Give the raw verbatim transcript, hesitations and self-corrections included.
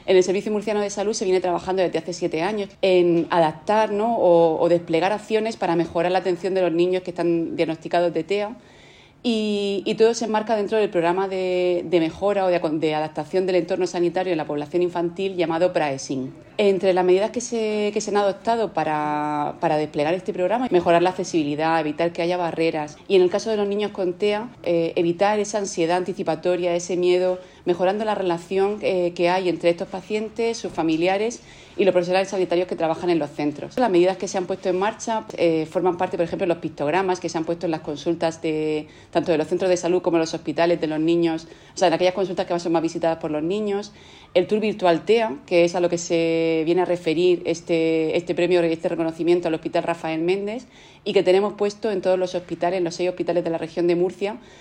En el Servicio Murciano de Salud se viene trabajando desde hace siete años en adaptar, ¿no? o, o desplegar acciones para mejorar la atención de los niños que están diagnosticados de T E A. Y, y todo se enmarca dentro del programa de, de mejora o de, de adaptación del entorno sanitario en la población infantil llamado PRAESIN. Entre las medidas que se, que se han adoptado para, para desplegar este programa, mejorar la accesibilidad, evitar que haya barreras y en el caso de los niños con T E A, eh, evitar esa ansiedad anticipatoria, ese miedo, mejorando la relación eh, que hay entre estos pacientes, sus familiares y los profesionales sanitarios que trabajan en los centros. Las medidas que se han puesto en marcha eh, forman parte, por ejemplo, de los pictogramas que se han puesto en las consultas de tanto de los centros de salud como de los hospitales de los niños, o sea, en aquellas consultas que son más visitadas por los niños. El Tour Virtual T E A, que es a lo que se viene a referir este, este premio, este reconocimiento al Hospital Rafael Méndez y que tenemos puesto en todos los hospitales, en los seis hospitales de la región de Murcia,